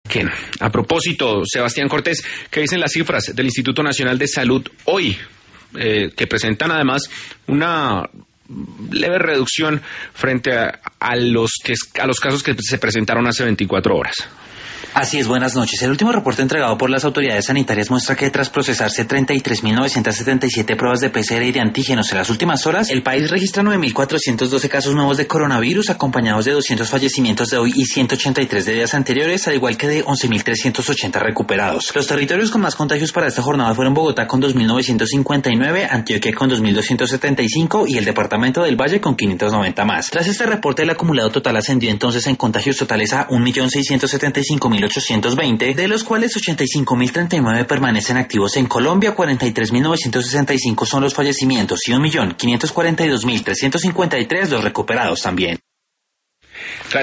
Bien, a propósito, Sebastián Cortés, ¿qué dicen las cifras del Instituto Nacional de Salud hoy? Que presentan además una leve reducción frente a los casos que se presentaron hace 24 horas. Así es, buenas noches. El último reporte entregado por las autoridades sanitarias muestra que tras procesarse 33.977 pruebas de PCR y de antígenos en las últimas horas, el país registra 9.412 casos nuevos de coronavirus, acompañados de 200 fallecimientos de hoy y 183 de días anteriores, al igual que de 11.380 recuperados. Los territorios con más contagios para esta jornada fueron Bogotá con 2.959, Antioquia con 2.275 y el departamento del Valle con 590 más. Tras este reporte, el acumulado total ascendió entonces en contagios totales a 1.675.820, de los cuales 85.039 permanecen activos en Colombia, 43.965 son los fallecimientos y 1.542.353 los recuperados también.